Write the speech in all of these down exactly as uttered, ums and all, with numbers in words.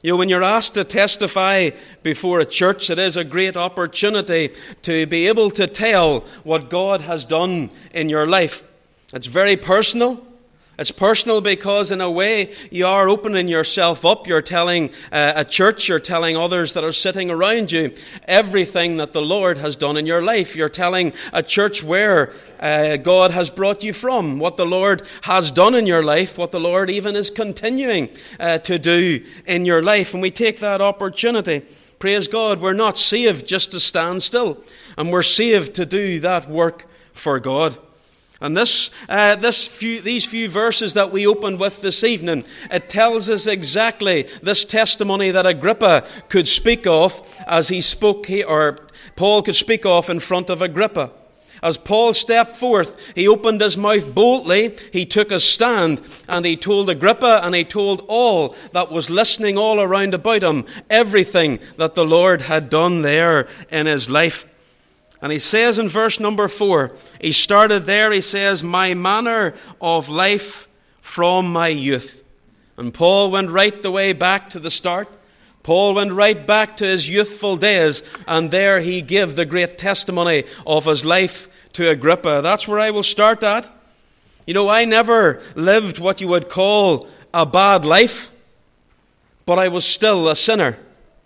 You know, when you're asked to testify before a church, it is a great opportunity to be able to tell what God has done in your life. It's very personal. It's personal because in a way you are opening yourself up. You're telling uh, a church, you're telling others that are sitting around you everything that the Lord has done in your life. You're telling a church where uh, God has brought you from, what the Lord has done in your life, what the Lord even is continuing uh, to do in your life. And we take that opportunity. Praise God, we're not saved just to stand still, and we're saved to do that work for God. And this, uh, this few, these few verses that we opened with this evening, it tells us exactly this testimony that Agrippa could speak of as he spoke, he, or Paul could speak of in front of Agrippa. As Paul stepped forth, he opened his mouth boldly, he took a stand, and he told Agrippa and he told all that was listening all around about him everything that the Lord had done there in his life. And he says in verse number four, he started there, he says, my manner of life from my youth. And Paul went right the way back to the start. Paul went right back to his youthful days, and there he gave the great testimony of his life to Agrippa. That's where I will start at. You know, I never lived what you would call a bad life, but I was still a sinner.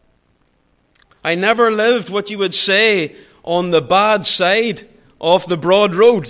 I never lived what you would say on the bad side of the broad road,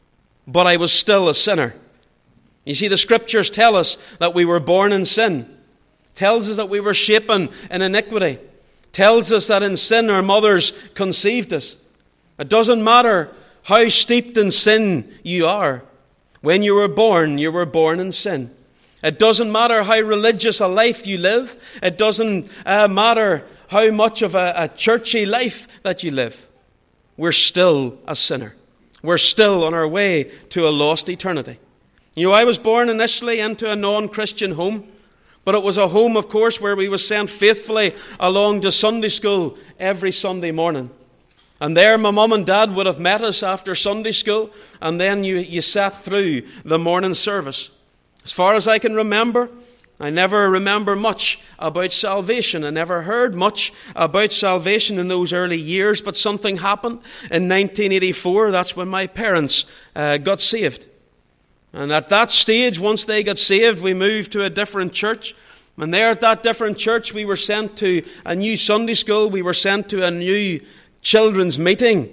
but I was still a sinner. You see, the scriptures tell us that we were born in sin. Tells us that we were shapen in iniquity. Tells us that in sin our mothers conceived us. It doesn't matter how steeped in sin you are. When you were born, you were born in sin. It doesn't matter how religious a life you live. It doesn't uh, matter how much of a, a churchy life that you live. We're still a sinner. We're still on our way to a lost eternity. You know, I was born initially into a non-Christian home, but it was a home, of course, where we were sent faithfully along to Sunday school every Sunday morning. And there my mum and dad would have met us after Sunday school, and then you, you sat through the morning service. As far as I can remember, I never remember much about salvation. I never heard much about salvation in those early years, but something happened in nineteen eighty-four. That's when my parents uh, got saved. And at that stage, once they got saved, we moved to a different church. And there at that different church, we were sent to a new Sunday school. We were sent to a new children's meeting.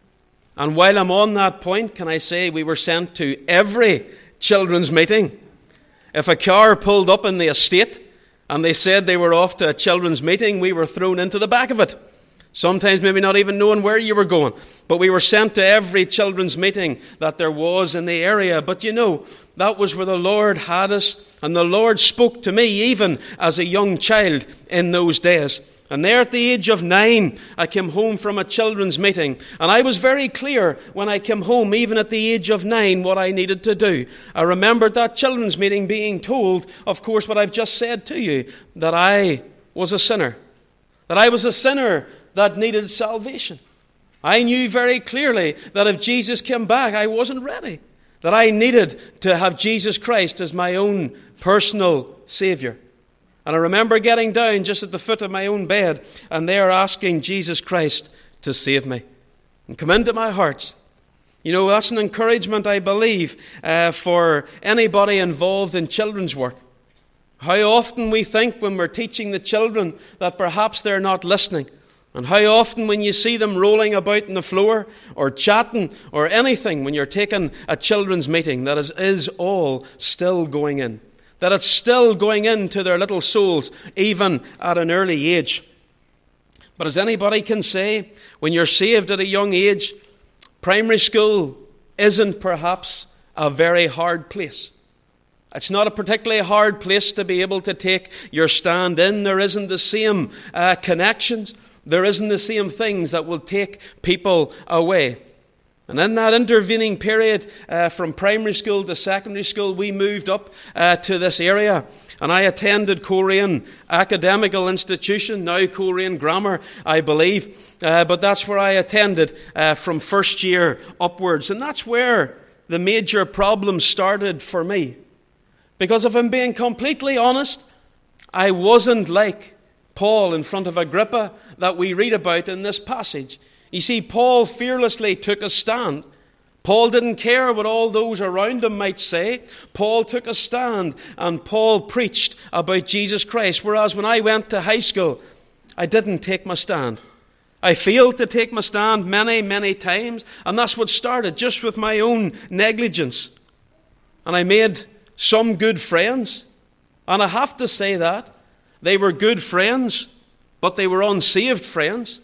And while I'm on that point, can I say we were sent to every children's meeting? If a car pulled up in the estate and they said they were off to a children's meeting, we were thrown into the back of it. Sometimes maybe not even knowing where you were going. But we were sent to every children's meeting that there was in the area. But you know, that was where the Lord had us. And the Lord spoke to me even as a young child in those days. And there at the age of nine, I came home from a children's meeting. And I was very clear when I came home, even at the age of nine, what I needed to do. I remembered that children's meeting being told, of course, what I've just said to you, that I was a sinner. That I was a sinner that needed salvation. I knew very clearly that if Jesus came back, I wasn't ready. That I needed to have Jesus Christ as my own personal Savior. And I remember getting down just at the foot of my own bed and there asking Jesus Christ to save me and come into my heart. You know, that's an encouragement, I believe, uh, for anybody involved in children's work. How often we think when we're teaching the children that perhaps they're not listening. And how often when you see them rolling about on the floor or chatting or anything when you're taking a children's meeting, that is, is all still going in. That it's still going into their little souls, even at an early age. But as anybody can say, when you're saved at a young age, primary school isn't perhaps a very hard place. It's not a particularly hard place to be able to take your stand in. There isn't the same uh, connections. There isn't the same things that will take people away. And in that intervening period uh, from primary school to secondary school, we moved up uh, to this area. And I attended Coleraine Academical Institution, now Coleraine Grammar, I believe. Uh, but that's where I attended uh, from first year upwards. And that's where the major problem started for me. Because if I'm being completely honest, I wasn't like Paul in front of Agrippa that we read about in this passage. You see, Paul fearlessly took a stand. Paul didn't care what all those around him might say. Paul took a stand and Paul preached about Jesus Christ. Whereas when I went to high school, I didn't take my stand. I failed to take my stand many, many times. And that's what started, just with my own negligence. And I made some good friends. And I have to say that. They were good friends, but they were unsaved friends.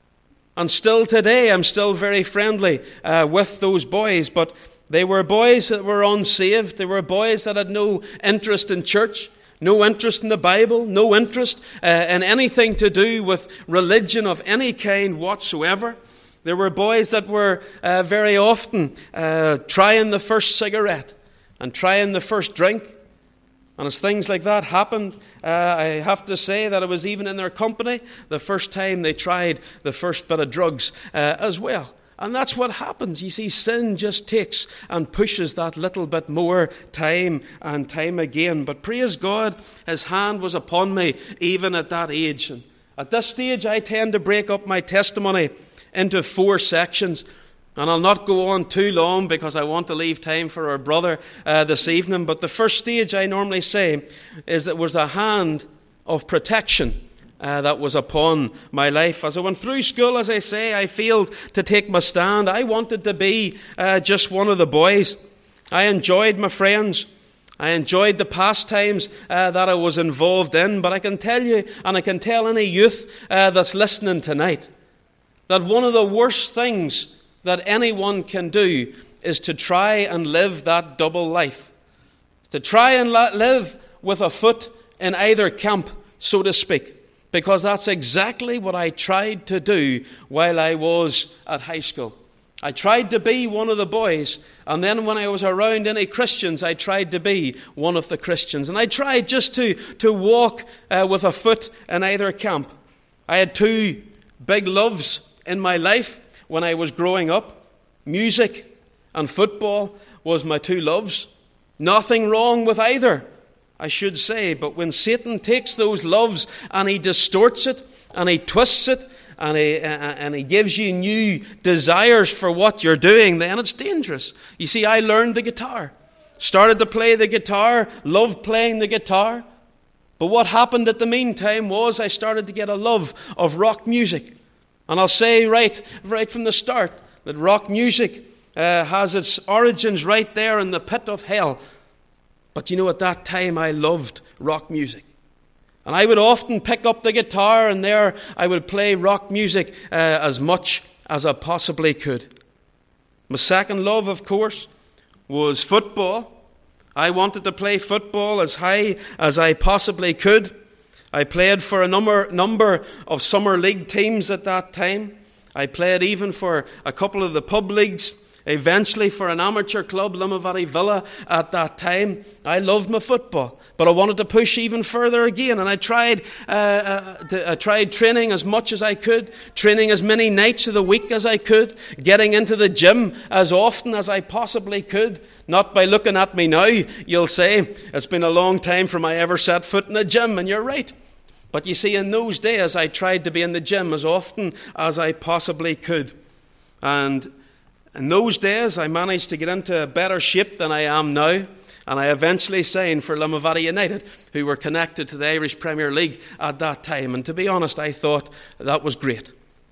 And still today, I'm still very friendly uh, with those boys. But they were boys that were unsaved. They were boys that had no interest in church, no interest in the Bible, no interest uh, in anything to do with religion of any kind whatsoever. There were boys that were uh, very often uh, trying the first cigarette and trying the first drink. And as things like that happened, uh, I have to say that it was even in their company the first time they tried the first bit of drugs uh, as well. And that's what happens. You see, sin just takes and pushes that little bit more time and time again. But praise God, His hand was upon me even at that age. And at this stage, I tend to break up my testimony into four sections. And I'll not go on too long because I want to leave time for our brother uh, this evening. But the first stage, I normally say, is that it was a hand of protection uh, that was upon my life. As I went through school, as I say, I failed to take my stand. I wanted to be uh, just one of the boys. I enjoyed my friends. I enjoyed the pastimes uh, that I was involved in. But I can tell you, and I can tell any youth uh, that's listening tonight, that one of the worst things that anyone can do is to try and live that double life. To try and live with a foot in either camp, so to speak. Because that's exactly what I tried to do while I was at high school. I tried to be one of the boys, and then when I was around any Christians, I tried to be one of the Christians. And I tried just to, to walk uh, with a foot in either camp. I had two big loves in my life. When I was growing up, music and football was my two loves. Nothing wrong with either, I should say. But when Satan takes those loves and he distorts it and he twists it and he, and he gives you new desires for what you're doing, then it's dangerous. You see, I learned the guitar. Started to play the guitar, loved playing the guitar. But what happened at the meantime was I started to get a love of rock music. And I'll say right, right from the start that rock music uh, has its origins right there in the pit of hell. But you know, at that time I loved rock music. And I would often pick up the guitar and there I would play rock music uh, as much as I possibly could. My second love, of course, was football. I wanted to play football as high as I possibly could. I played for a number number of summer league teams at that time. I played even for a couple of the pub leagues, eventually for an amateur club, Limavady Villa, at that time. I loved my football, but I wanted to push even further again. And I tried uh, uh, to, I tried training as much as I could, training as many nights of the week as I could, getting into the gym as often as I possibly could. Not by looking at me now, you'll say, it's been a long time from I ever set foot in a gym, and you're right. But you see, in those days, I tried to be in the gym as often as I possibly could. And in those days, I managed to get into better shape than I am now. And I eventually signed for Limavady United, who were connected to the Irish Premier League at that time. And to be honest, I thought that was great.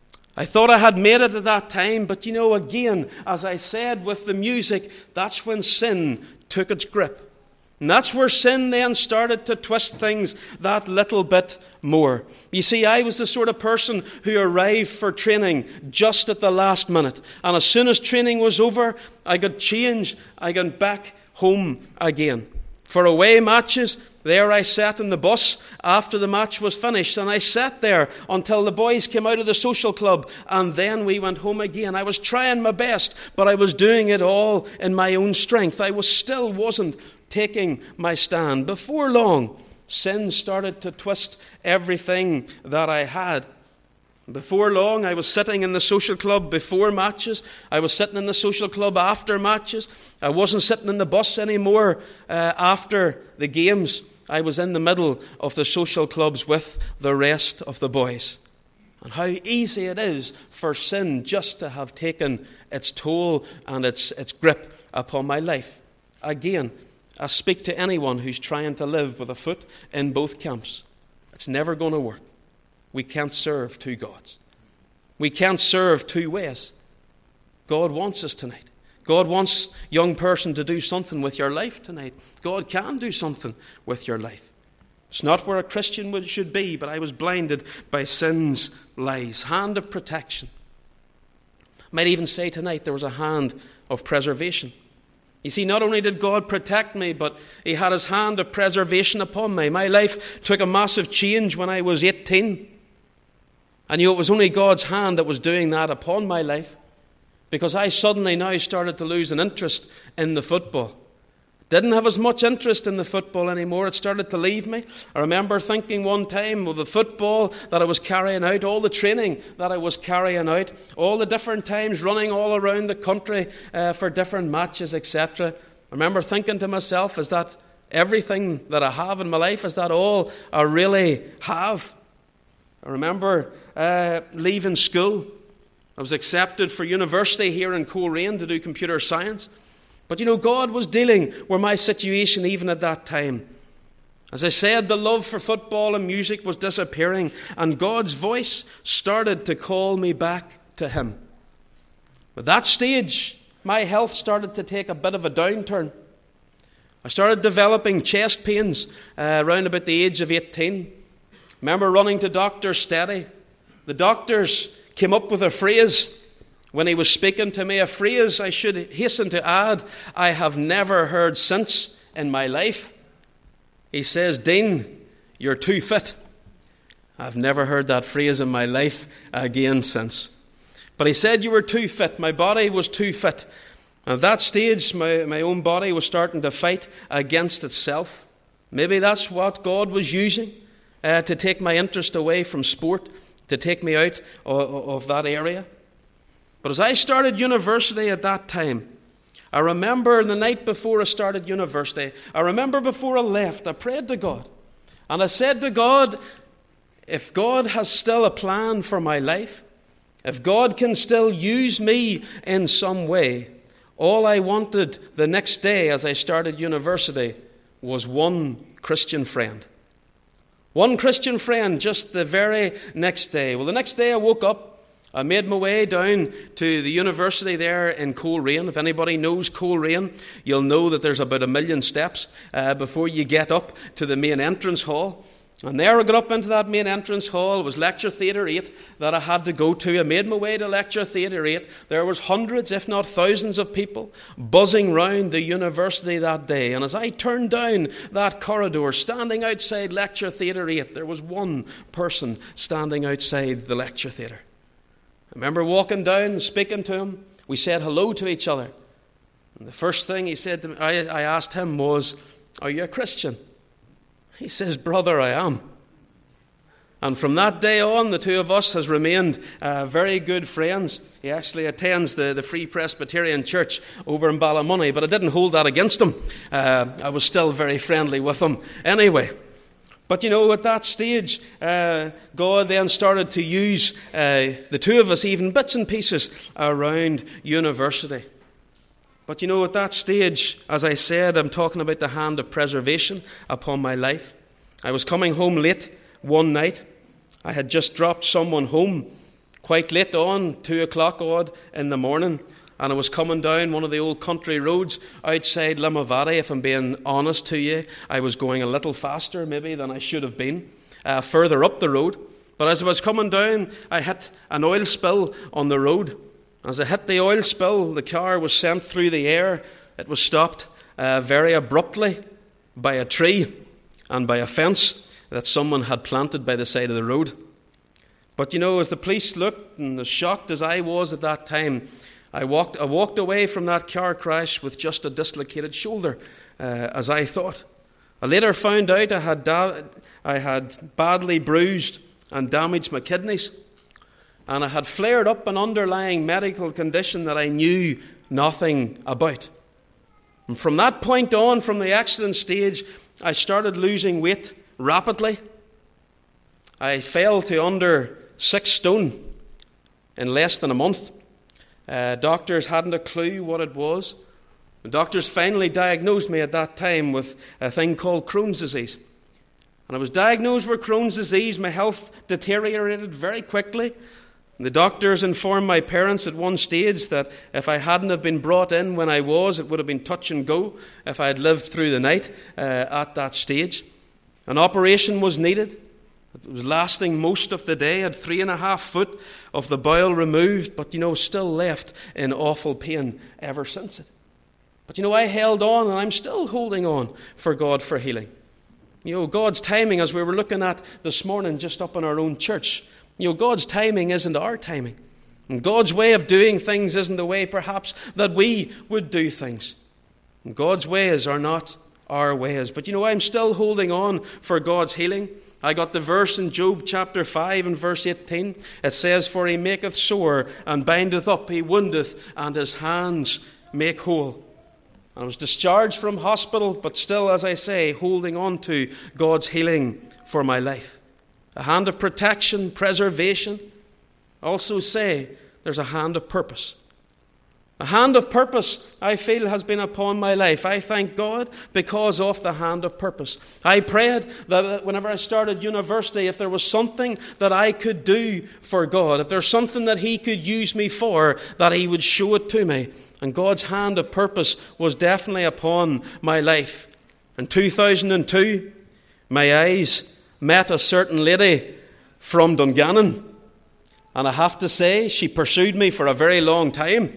I thought I had made it at that time. But you know, again, as I said with the music, that's when sin took its grip. And that's where sin then started to twist things that little bit more. You see, I was the sort of person who arrived for training just at the last minute. And as soon as training was over, I got changed. I got back home again. For away matches, there I sat in the bus after the match was finished. And I sat there until the boys came out of the social club. And then we went home again. I was trying my best, but I was doing it all in my own strength. I was still wasn't taking my stand. Before long, sin started to twist everything that I had. Before long, I was sitting in the social club before matches. I was sitting in the social club after matches. I wasn't sitting in the bus anymore uh, after the games. I was in the middle of the social clubs with the rest of the boys. And how easy it is for sin just to have taken its toll and its, its grip upon my life. Again, I speak to anyone who's trying to live with a foot in both camps. It's never going to work. We can't serve two gods. We can't serve two ways. God wants us tonight. God wants, young person, to do something with your life tonight. God can do something with your life. It's not where a Christian would, should be, but I was blinded by sin's lies. Hand of protection. Might even say tonight there was a hand of preservation. You see, not only did God protect me, but he had his hand of preservation upon me. My life took a massive change when I was eighteen. I knew it was only God's hand that was doing that upon my life, because I suddenly now started to lose an interest in the football. Didn't have as much interest in the football anymore. It started to leave me. I remember thinking one time of the football that I was carrying out, all the training that I was carrying out, all the different times running all around the country uh, for different matches, et cetera. I remember thinking to myself, is that everything that I have in my life? Is that all I really have? I remember uh, leaving school. I was accepted for university here in Coleraine to do computer science. But you know, God was dealing with my situation even at that time. As I said, the love for football and music was disappearing, and God's voice started to call me back to him. At that stage, my health started to take a bit of a downturn. I started developing chest pains uh, around about the age of eighteen. Remember running to Doctor Steady. The doctors came up with a phrase when he was speaking to me, a phrase I should hasten to add, I have never heard since in my life. He says, Dean, you're too fit. I've never heard that phrase in my life again since. But he said you were too fit. My body was too fit. And at that stage, my, my own body was starting to fight against itself. Maybe that's what God was using uh, to take my interest away from sport, to take me out of, of that area. But as I started university at that time, I remember the night before I started university, I remember before I left, I prayed to God. And I said to God, if God has still a plan for my life, if God can still use me in some way, all I wanted the next day as I started university was one Christian friend. One Christian friend just the very next day. Well, the next day I woke up, I made my way down to the university there in Coleraine. If anybody knows Coleraine, you'll know that there's about a million steps uh, before you get up to the main entrance hall. And there I got up into that main entrance hall. It was Lecture Theatre eight that I had to go to. I made my way to Lecture Theatre eight. There was hundreds, if not thousands of people buzzing round the university that day. And as I turned down that corridor, standing outside Lecture Theatre eight, there was one person standing outside the lecture theatre. I remember walking down and speaking to him. We said hello to each other. And the first thing he said to me, I, I asked him was, are you a Christian? He says, brother, I am. And from that day on, the two of us has remained uh, very good friends. He actually attends the, the Free Presbyterian Church over in Ballymoney, but I didn't hold that against him. Uh, I was still very friendly with him anyway. But you know, at that stage, uh, God then started to use uh, the two of us, even bits and pieces, around university. But you know, at that stage, as I said, I'm talking about the hand of preservation upon my life. I was coming home late one night. I had just dropped someone home quite late on, two o'clock odd in the morning. And I was coming down one of the old country roads outside Limavady. If I'm being honest to you, I was going a little faster maybe than I should have been, uh, further up the road. But as I was coming down, I hit an oil spill on the road. As I hit the oil spill, the car was sent through the air. It was stopped uh, very abruptly by a tree and by a fence that someone had planted by the side of the road. But you know, as the police looked, and as shocked as I was at that time, I walked I walked away from that car crash with just a dislocated shoulder, uh, as I thought. I later found out I had da- I had badly bruised and damaged my kidneys, and I had flared up an underlying medical condition that I knew nothing about. And from that point on, from the accident stage, I started losing weight rapidly. I fell to under six stone in less than a month. Uh, doctors hadn't a clue what it was. The doctors finally diagnosed me at that time with a thing called Crohn's disease. And I was diagnosed with Crohn's disease. My health deteriorated very quickly. The doctors informed my parents at one stage that if I hadn't have been brought in when I was, it would have been touch and go if I had lived through the night uh, at that stage. An operation was needed. It was lasting most of the day. I had three and a half foot of the bowel removed, but, you know, still left in awful pain ever since it. But, you know, I held on, and I'm still holding on for God for healing. You know, God's timing, as we were looking at this morning just up in our own church, you know, God's timing isn't our timing. And God's way of doing things isn't the way, perhaps, that we would do things. And God's ways are not our ways. But, you know, I'm still holding on for God's healing. I got the verse in Job chapter five and verse eighteen. It says, "For he maketh sore and bindeth up, he woundeth, and his hands make whole." I was discharged from hospital, but still, as I say, holding on to God's healing for my life. A hand of protection, preservation. I also say there's a hand of purpose. A hand of purpose, I feel, has been upon my life. I thank God because of the hand of purpose. I prayed that whenever I started university, if there was something that I could do for God, if there's something that He could use me for, that He would show it to me. And God's hand of purpose was definitely upon my life. In two thousand two, my eyes met a certain lady from Dungannon. And I have to say, she pursued me for a very long time.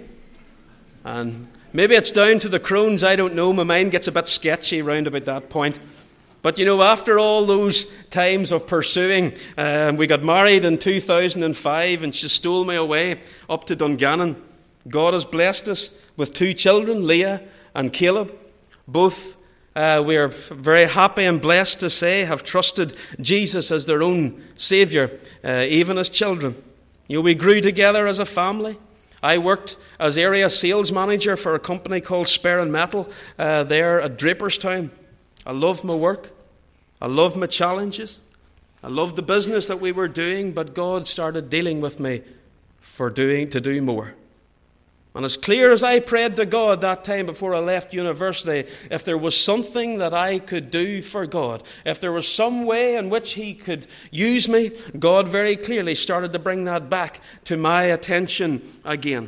And maybe it's down to the Crohn's, I don't know. My mind gets a bit sketchy round about that point. But, you know, after all those times of pursuing, um, we got married in two thousand five, and she stole me away up to Dungannon. God has blessed us with two children, Leah and Caleb. Both, uh, we are very happy and blessed to say, have trusted Jesus as their own Saviour, uh, even as children. You know, we grew together as a family. I worked as area sales manager for a company called Spare and Metal uh, there at Draperstown. I loved my work. I loved my challenges. I loved the business that we were doing, but God started dealing with me for doing to do more. And as clear as I prayed to God that time before I left university, if there was something that I could do for God, if there was some way in which He could use me, God very clearly started to bring that back to my attention again.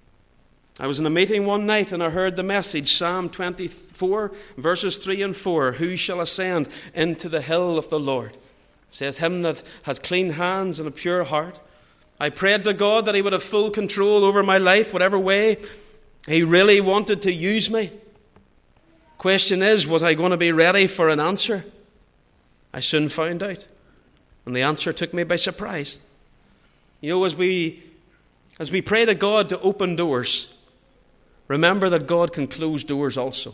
I was in a meeting one night and I heard the message, Psalm twenty-four, verses three and four. "Who shall ascend into the hill of the Lord?" It says, "Him that has clean hands and a pure heart." I prayed to God that He would have full control over my life, whatever way He really wanted to use me. Question is, was I going to be ready for an answer? I soon found out. And the answer took me by surprise. You know, as we, as we pray to God to open doors, remember that God can close doors also.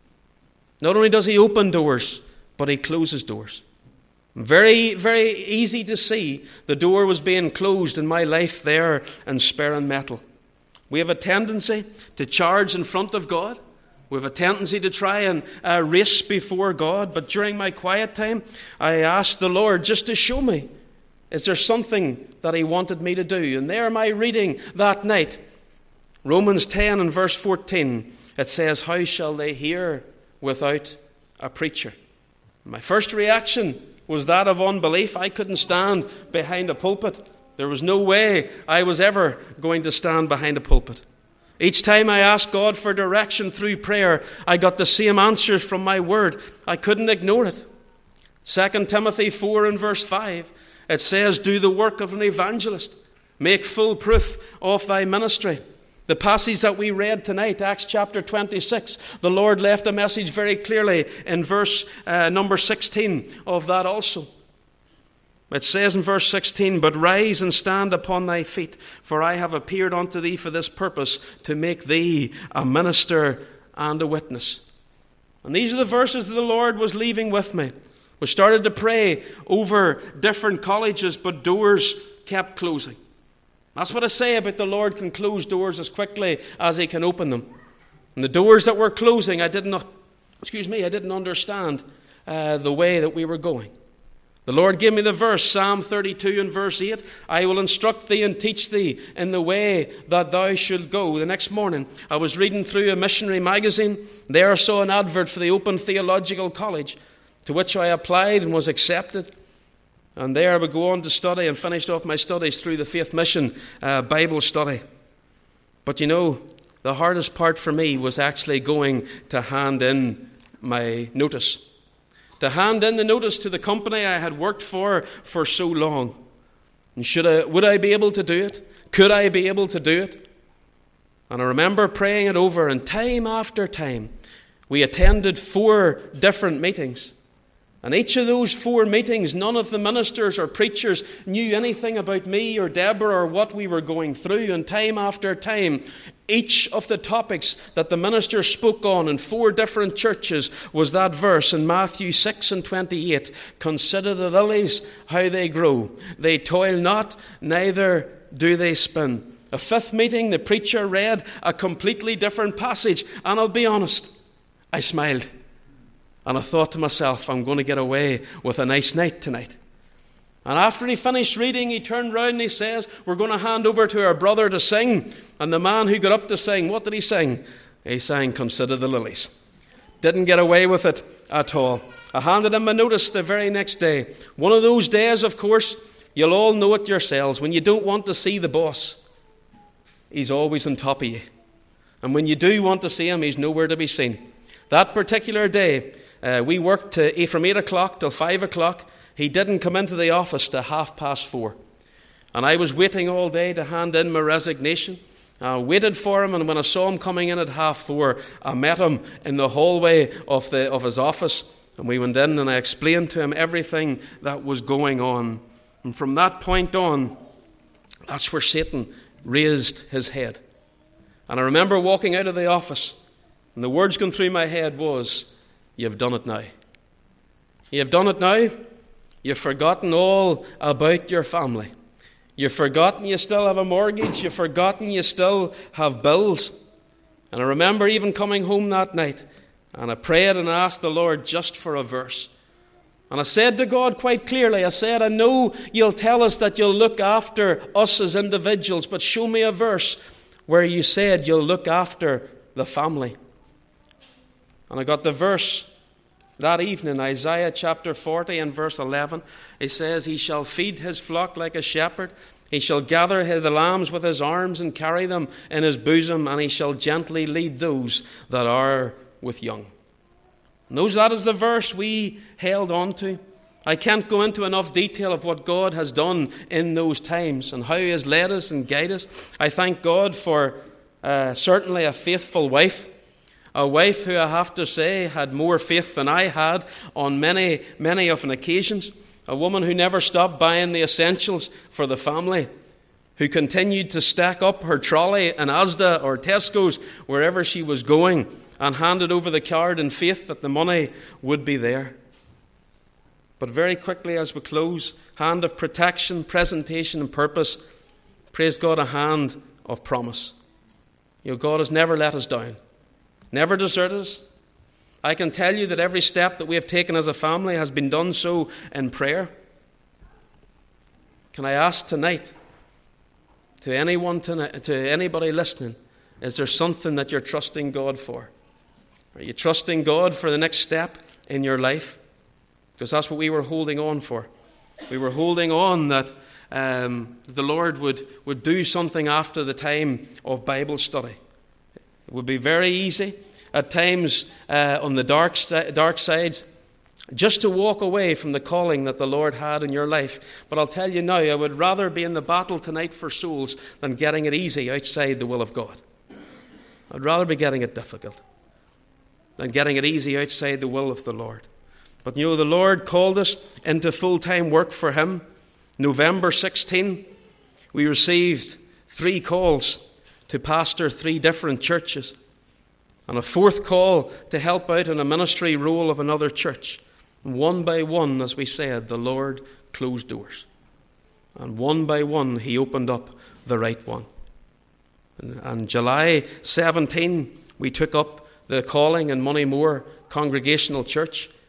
Not only does He open doors, but He closes doors. Very, very easy to see the door was being closed in my life there in Spare and Metal. We have a tendency to charge in front of God. We have a tendency to try and uh, race before God. But during my quiet time, I asked the Lord just to show me, is there something that He wanted me to do? And there my reading that night, Romans ten and verse fourteen, it says, "How shall they hear without a preacher?" My first reaction was that of unbelief. I couldn't stand behind a pulpit. There was no way I was ever going to stand behind a pulpit. Each time I asked God for direction through prayer, I got the same answers from my word. I couldn't ignore it. Second Timothy four and verse five, it says, "Do the work of an evangelist. Make full proof of thy ministry." The passage that we read tonight, Acts chapter twenty-six, the Lord left a message very clearly in verse uh, number sixteen of that also. It says in verse sixteen, "But rise and stand upon thy feet, for I have appeared unto thee for this purpose, to make thee a minister and a witness." And these are the verses that the Lord was leaving with me. We started to pray over different colleges, but doors kept closing. That's what I say about the Lord can close doors as quickly as He can open them. And the doors that were closing, I did not, excuse me, I didn't understand uh, the way that we were going. The Lord gave me the verse, Psalm thirty-two and verse eight, I will instruct thee and teach thee in the way that thou should go. The next morning, I was reading through a missionary magazine. There I saw an advert for the Open Theological College, to which I applied and was accepted. And there I would go on to study and finished off my studies through the Faith Mission uh, Bible study. But you know, the hardest part for me was actually going to hand in my notice. To hand in the notice to the company I had worked for for so long. And should I, would I be able to do it? Could I be able to do it? And I remember praying it over, and time after time, we attended four different meetings. And each of those four meetings, none of the ministers or preachers knew anything about me or Deborah or what we were going through. And time after time, each of the topics that the minister spoke on in four different churches was that verse in Matthew six and twenty-eight. Consider the lilies, how they grow. They toil not, neither do they spin. A fifth meeting, the preacher read a completely different passage. And I'll be honest, I smiled. And I thought to myself, I'm going to get away with a nice night tonight. And after he finished reading, he turned round and he says, we're going to hand over to our brother to sing. And the man who got up to sing, what did he sing? He sang, Consider the Lilies. Didn't get away with it at all. I handed him my notice the very next day. One of those days, of course, you'll all know it yourselves. When you don't want to see the boss, he's always on top of you. And when you do want to see him, he's nowhere to be seen. That particular day, Uh, we worked to, from eight o'clock till five o'clock. He didn't come into the office till half past four. And I was waiting all day to hand in my resignation. I waited for him, and when I saw him coming in at half four, I met him in the hallway of, the, of his office. And we went in, and I explained to him everything that was going on. And from that point on, that's where Satan raised his head. And I remember walking out of the office, and the words going through my head was, You've done it now. You've done it now. You've forgotten all about your family. You've forgotten you still have a mortgage. You've forgotten you still have bills. And I remember even coming home that night, and I prayed and asked the Lord just for a verse. And I said to God quite clearly, I said, I know you'll tell us that you'll look after us as individuals, but show me a verse where you said you'll look after the family. And I got the verse that evening, Isaiah chapter forty and verse eleven. It says, He shall feed his flock like a shepherd. He shall gather the lambs with his arms and carry them in his bosom, and he shall gently lead those that are with young. And those, that is the verse we held on to. I can't go into enough detail of what God has done in those times and how He has led us and guided us. I thank God for uh, certainly a faithful wife. A wife who I have to say had more faith than I had on many, many of an occasions. A woman who never stopped buying the essentials for the family. Who continued to stack up her trolley in Asda or Tesco's wherever she was going, and handed over the card in faith that the money would be there. But very quickly as we close, hand of protection, presentation and purpose. Praise God, a hand of promise. You know, God has never let us down. Never deserted us. I can tell you that every step that we have taken as a family has been done so in prayer. Can I ask tonight, to anyone tonight, to anybody listening, is there something that you're trusting God for? Are you trusting God for the next step in your life? Because that's what we were holding on for. We were holding on that um, the Lord would, would do something after the time of Bible study. It would be very easy at times uh, on the dark st- dark sides just to walk away from the calling that the Lord had in your life. But I'll tell you now, I would rather be in the battle tonight for souls than getting it easy outside the will of God. I'd rather be getting it difficult than getting it easy outside the will of the Lord. But you know, the Lord called us into full-time work for Him. November sixteenth, we received three calls to pastor three different churches, and a fourth call to help out in a ministry role of another church. And one by one, as we said, the Lord closed doors. And one by one, He opened up the right one. And on July seventeenth, we took up the calling in Moneymore Congregational Church.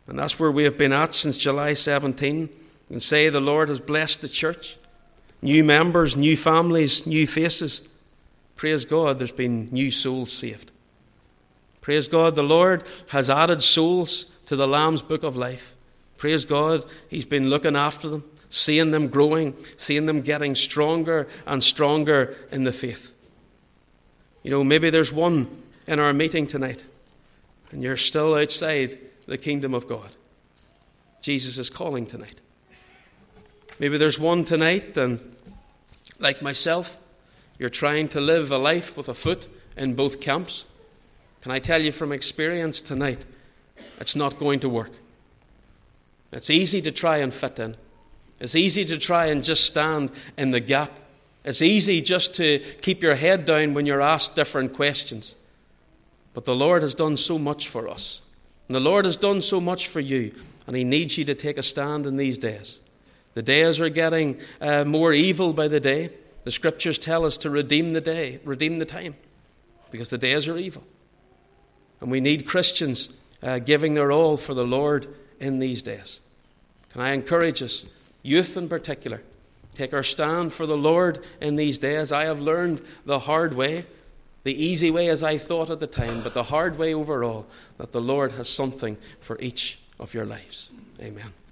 And that's where we have been at since July seventeenth. You can say the Lord has blessed the church. New members, new families, new faces. Praise God, there's been new souls saved. Praise God, the Lord has added souls to the Lamb's Book of Life. Praise God, He's been looking after them, seeing them growing, seeing them getting stronger and stronger in the faith. You know, maybe there's one in our meeting tonight, and you're still outside the kingdom of God. Jesus is calling tonight. Maybe there's one tonight, and like myself, you're trying to live a life with a foot in both camps. Can I tell you from experience tonight, it's not going to work. It's easy to try and fit in. It's easy to try and just stand in the gap. It's easy just to keep your head down when you're asked different questions. But the Lord has done so much for us. And the Lord has done so much for you. And He needs you to take a stand in these days. The days are getting uh, more evil by the day. The Scriptures tell us to redeem the day, redeem the time, because the days are evil. And we need Christians uh, giving their all for the Lord in these days. Can I encourage us, youth in particular, take our stand for the Lord in these days? I have learned the hard way, the easy way as I thought at the time, but the hard way overall, that the Lord has something for each of your lives. Amen.